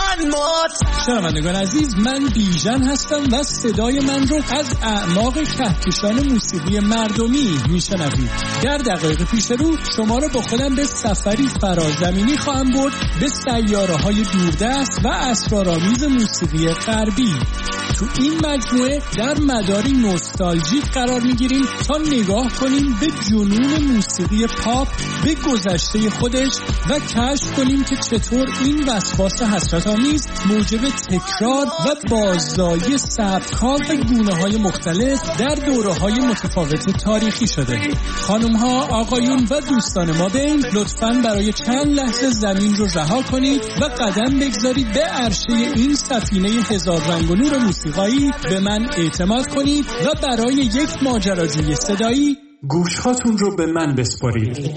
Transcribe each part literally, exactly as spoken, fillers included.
شنوندگان عزیز، من بیژن هستم و صدای من رو از اعماق کهکشان موسیقی مردمی میشنوید. در دقایق پیش رو شما رو با خودم به سفری فرازمینی خواهم برد به سیاره‌های دوردست و اسرارآمیز موسیقی غربی. تو این مجموعه در مداری نوستالژیک قرار میگیریم تا نگاه کنیم به جنون موسیقی پاپ، به گذشته خودش و کشف کنیم که چطور این وسواس حسرت‌آمیز موجب تکرار و باززایی سبک‌ها و گونه‌های مختلف در دوره‌های متفاوت تاریخی شده. خانم‌ها، آقایون و دوستان ما بین، لطفاً برای چند لحظه زمین رو رها کنید و قدم بگذارید به عرشه این سفینه هزار رنگ و نور موسیقایی. به من اعتماد کنید و برای یک ماجراجوی صدایی گوش‌هاتون رو به من بسپارید.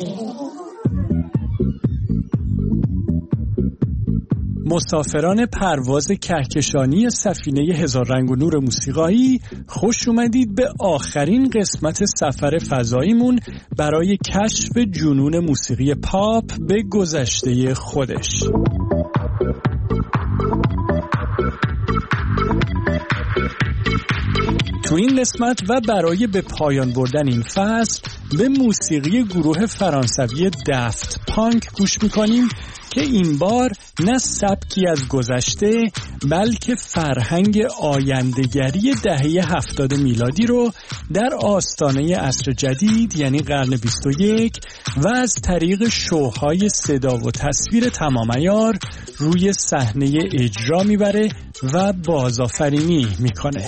مسافران پرواز کهکشانی سفینه هزار رنگ و نور موسیقایی، خوش اومدید به آخرین قسمت سفر فضاییمون برای کشف جنون موسیقی پاپ به گذشته خودش. تو این قسمت و برای به پایان بردن این فصل به موسیقی گروه فرانسوی دفت پانک گوش میکنیم که این بار نه سبکی از گذشته بلکه فرهنگ آینده‌گری دهه هفتاد میلادی رو در آستانه عصر جدید یعنی قرن بیست و یک و از طریق شوهای صدا و تصویر تمام عیار روی صحنه اجرا میبره و بازآفرینی میکنه.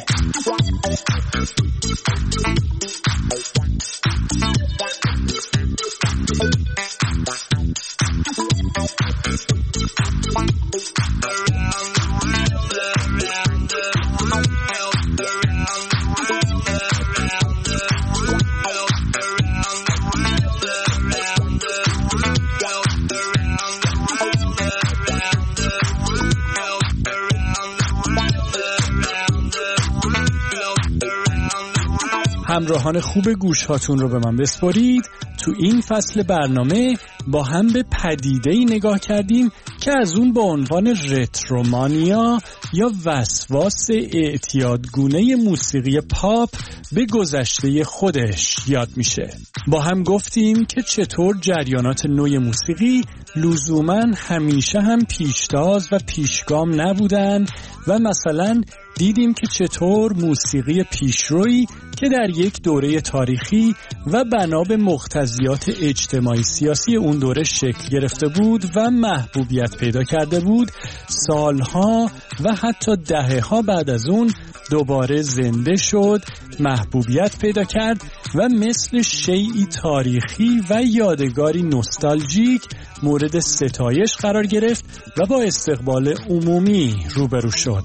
همراهان خوب گوش هاتون رو به من بسپارید. تو این فصل برنامه با هم به پدیده‌ای نگاه کردیم که از اون با عنوان رترومانیا یا وسواس اعتیادگونه موسیقی پاپ به گذشته خودش یاد میشه. با هم گفتیم که چطور جریانات نوع موسیقی لزوماً همیشه هم پیشتاز و پیشگام نبودن و مثلا دیدیم که چطور موسیقی پیشرویی که در یک دوره تاریخی و بنا به مقتضیات اجتماعی سیاسی اون دوره شکل گرفته بود و محبوبیت پیدا کرده بود، سالها و حتی دهه‌ها بعد از اون دوباره زنده شد، محبوبیت پیدا کرد و مثل شیئی تاریخی و یادگاری نوستالژیک مورد ستایش قرار گرفت و با استقبال عمومی روبرو شد.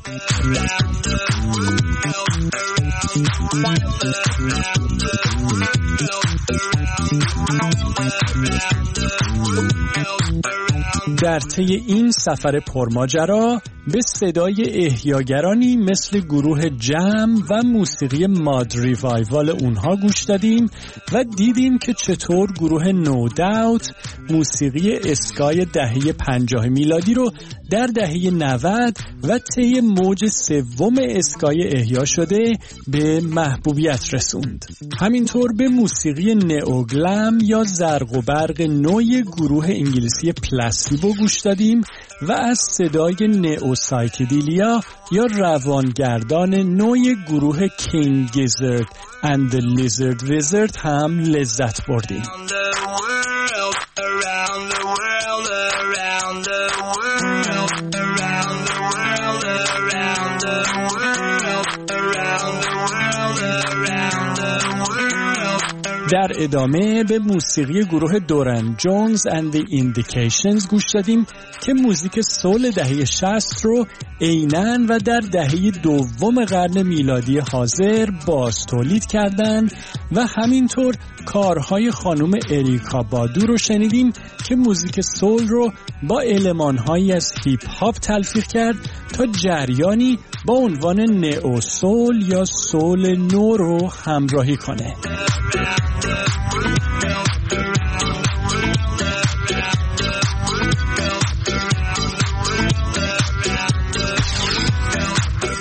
در طی این سفر پرماجرا به صدای احیاگرانی مثل گروه جم و موسیقی ماد ریوایوال اونها گوش دادیم و دیدیم که چطور گروه نو داوت موسیقی اسکای دهه پنجاه میلادی رو در دهه نود و طی موج سوم اسکای احیا شده به محبوبیت رسوند. همینطور به موسیقی نئوگلم یا زرق و برق نوع گروه انگلیسی پلاسیبو گوش دادیم و از صدای نئو سایکدیلیا یا روانگردان نوع گروه کینگ گیزرد اند لیزرد ویزرد هم لذت بردیم. در ادامه به موسیقی گروه دوران جونز اند دی ایندیکیشنز گوش دادیم که موزیک سول دهه شصت رو عیناً و در دهه دوم قرن میلادی حاضر باز تولید کردند و همینطور کارهای خانم اریکا بادو رو شنیدیم که موزیک سول رو با المان‌هایی از هیپ هاپ تلفیق کرد تا جریانی با عنوان نئو سول یا سول نو رو همراهی کنه.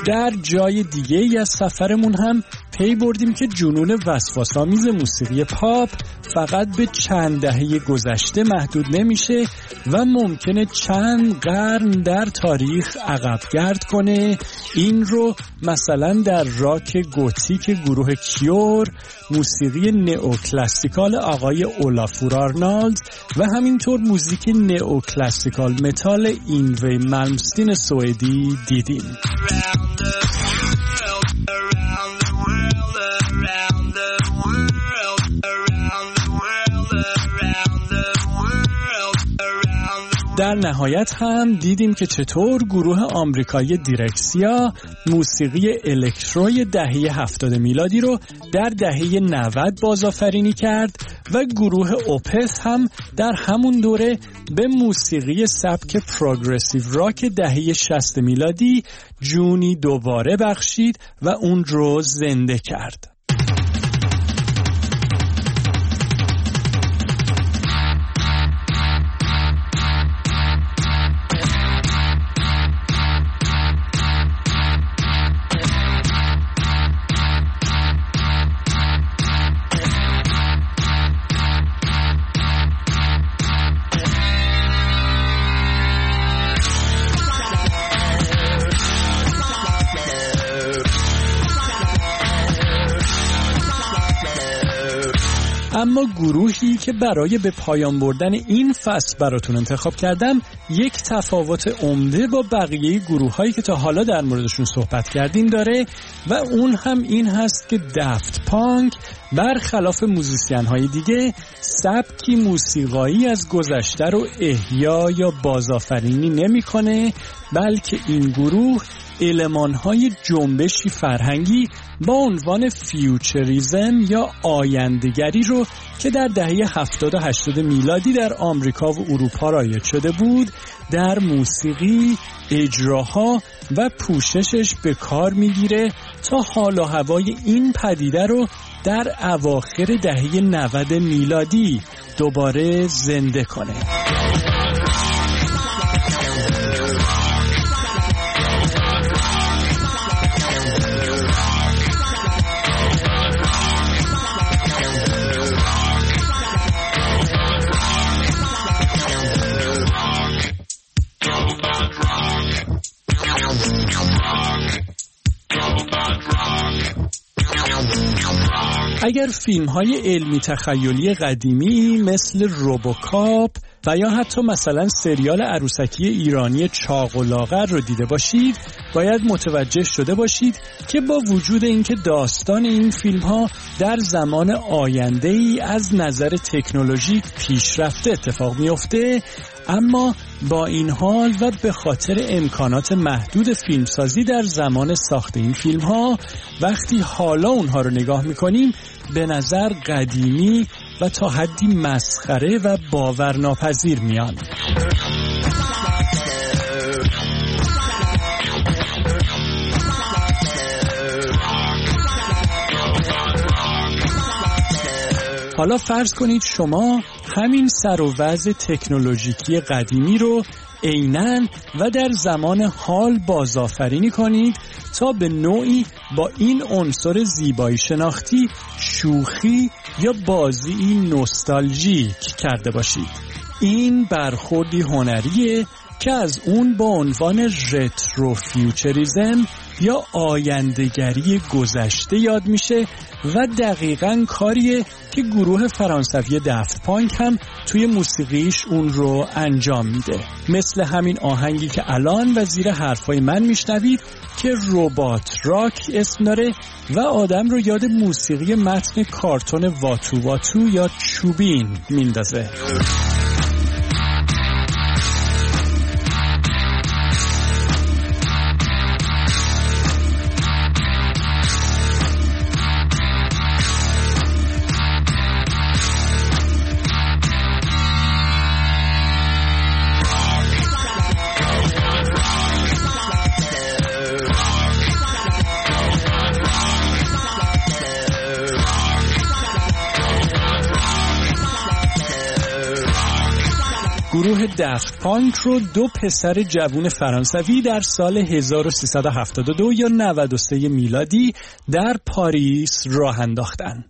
در جای دیگه ای از سفرمون هم پی بردیم که جنون وسواس‌آمیز موسیقی پاپ فقط به چند دهه گذشته محدود نمیشه و ممکنه چند قرن در تاریخ عقب گرد کنه. این رو مثلا در راک گوتیک گروه کیور، موسیقی نئوکلاسیکال آقای اولافور آرنالد و همینطور موزیک نئوکلاسیکال متال اینوی مالمستین سوئدی دیدیم. در نهایت هم دیدیم که چطور گروه آمریکایی دیرکسیا موسیقی الکتروی دهه هفتاد میلادی رو در دهه نود بازآفرینی کرد و گروه اوپس هم در همون دوره به موسیقی سبک پروگرسیو راک دهه شصت میلادی جونی دوباره بخشید و اون رو زنده کرد. اما گروهی که برای به پایان بردن این فصل براتون انتخاب کردم یک تفاوت عمده با بقیه گروه‌هایی که تا حالا در موردشون صحبت کردیم داره و اون هم این هست که دافت پانک برخلاف موزیسین‌های دیگه سبکی موسیقایی از گذشته رو احیا یا بازآفرینی نمی‌کنه، بلکه این گروه المان‌های جنبشی فرهنگی با عنوان فیوچریزم یا آینده‌گری رو که در دهه هفتاد و هشتاد میلادی در آمریکا و اروپا رایج شده بود در موسیقی، اجراها و پوششش به کار میگیره تا حال و هوای این پدیده رو در اواخر دهه نود میلادی دوباره زنده کنه. اگر فیلم‌های علمی تخیلی قدیمی مثل روبوکاپ و یا حتی مثلا سریال عروسکی ایرانی چاق و لاغر رو دیده باشید، باید متوجه شده باشید که با وجود اینکه داستان این فیلم‌ها در زمان آینده‌ای از نظر تکنولوژیک پیشرفته اتفاق می‌افته، اما با این حال و به خاطر امکانات محدود فیلمسازی در زمان ساخت این فیلم‌ها، وقتی حالا اونها رو نگاه می‌کنیم به نظر قدیمی و تا حدی مسخره و باورناپذیر میان. حالا فرض کنید شما همین سر و وضع تکنولوژیکی قدیمی رو عیناً و در زمان حال بازآفرینی کنید تا به نوعی با این عنصر زیبایی شناختی شوخی یا بازی نوستالژیک کرده باشید. این برخوردی هنریه که از اون با عنوان رترو فیوچریزم یا آینده‌گری گذشته یاد میشه و دقیقاً کاریه که گروه فرانسوی دافت پانک هم توی موسیقیش اون رو انجام میده. مثل همین آهنگی که الان و زیر حرفای من میشنوید که ربات راک اسم داره و آدم رو یاد موسیقی متن کارتون واتو واتو یا چوبین میندازه. دفت پانک رو دو پسر جوون فرانسوی در سال هزار و سیصد و هفتاد و دو یا نود و سه میلادی در پاریس راه انداختن.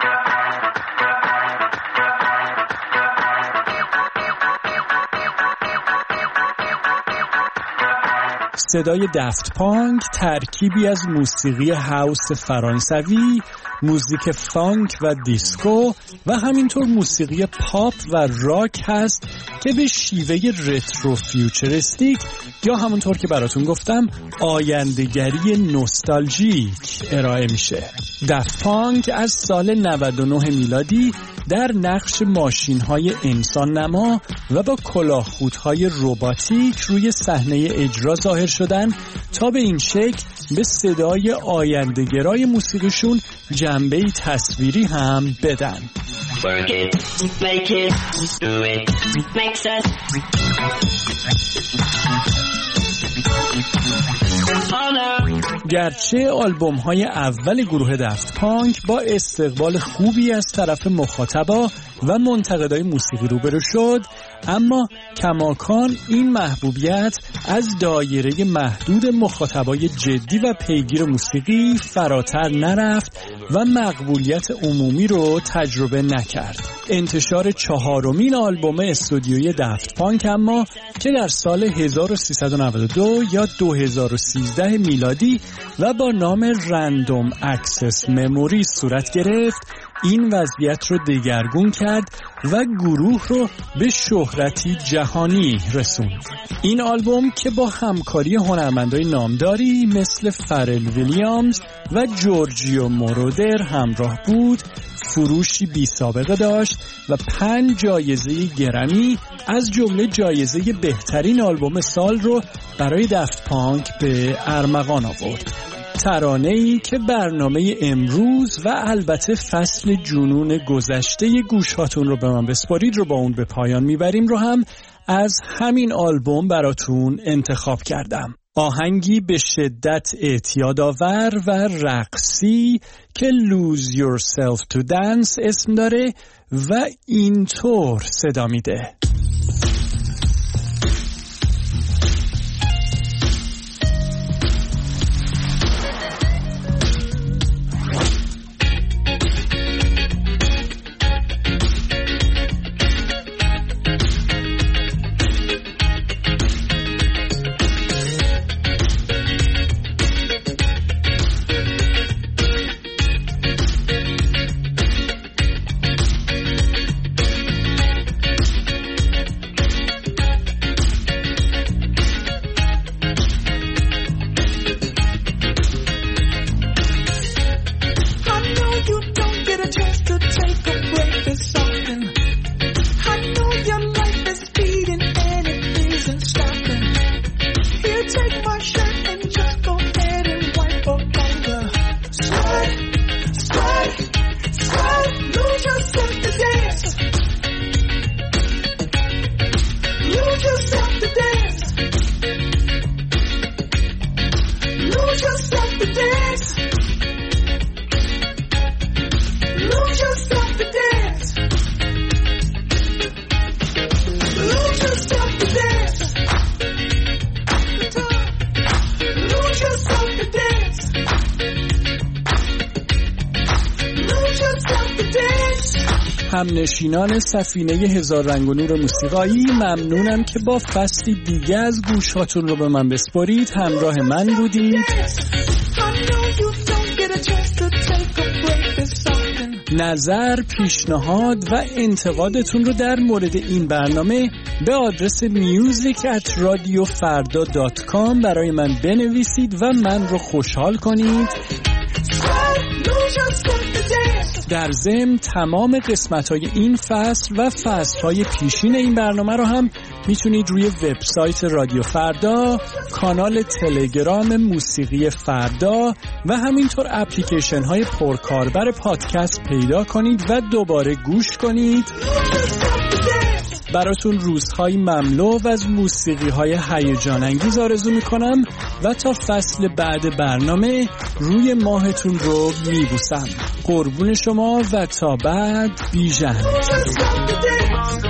صدای دفت پانک ترکیبی از موسیقی هاوس فرانسوی، موزیک فانک و دیسکو و همینطور موسیقی پاپ و راک هست که به شیوه رترو فیوچریستیک یا همونطور که براتون گفتم آینده‌گری نوستالژیک ارائه میشه. دفت پانک از سال نود و نه میلادی در نقش ماشین‌های انسان نما و با کلاهخودهای رباتیک روی صحنه اجرا ظاهر شدن تا به این شکل به صدای آینده‌گرای موسیقیشون جنبه‌ای تصویری هم بدن. Work it, make it, do it, makes us. گرچه آلبوم های اول گروه دفت پانک با استقبال خوبی از طرف مخاطبا و منتقدای موسیقی روبرو شد، اما کماکان این محبوبیت از دایره محدود مخاطبای جدی و پیگیر موسیقی فراتر نرفت و مقبولیت عمومی رو تجربه نکرد. انتشار چهارمین آلبوم استودیویی دفت پانک اما که در سال هزار و سیصد و نود و دو یا دو هزار و سیزده میلادی و با نام رندوم اکسس مموری صورت گرفت، این وضعیت رو دگرگون کرد و گروه رو به شهرتی جهانی رسوند. این آلبوم که با همکاری هنرمندای نامداری مثل فرل ویلیامز و جورجیو مورودر همراه بود، فروشی بی سابقه داشت و پنج جایزه گرمی از جمله جایزه بهترین آلبوم سال رو برای دفت پانک به ارمغان آورد. ترانه‌ای که برنامه امروز و البته فصل جنون گذشته گوشهاتون رو به من بسپارید رو با اون به پایان میبریم رو هم از همین آلبوم براتون انتخاب کردم. آهنگی به شدت اعتیادآور و رقصی که Lose Yourself to Dance اسم داره و اینطور صدا میده. همنشینان سفینه هزار رنگ و نور موسیقایی، ممنونم که با فصلی دیگه از گوشاتون رو به من بسپارید همراه من بودید. نظر، پیشنهاد و انتقادتون رو در مورد این برنامه به آدرس میوزیک ات رادیو فردا دات کام برای من بنویسید و من رو خوشحال کنید. در ضمن تمام قسمت‌های این فصل و فصل‌های پیشین این برنامه رو هم میتونید روی وبسایت رادیو فردا، کانال تلگرام موسیقی فردا و همینطور اپلیکیشن‌های پرکاربر پادکست پیدا کنید و دوباره گوش کنید. براتون روزهای مملو و از موسیقی‌های هیجان انگیز آرزو میکنم و تا فصل بعد برنامه روی ماهتون رو میبوسم. قربون شما و تا بعد بیژن.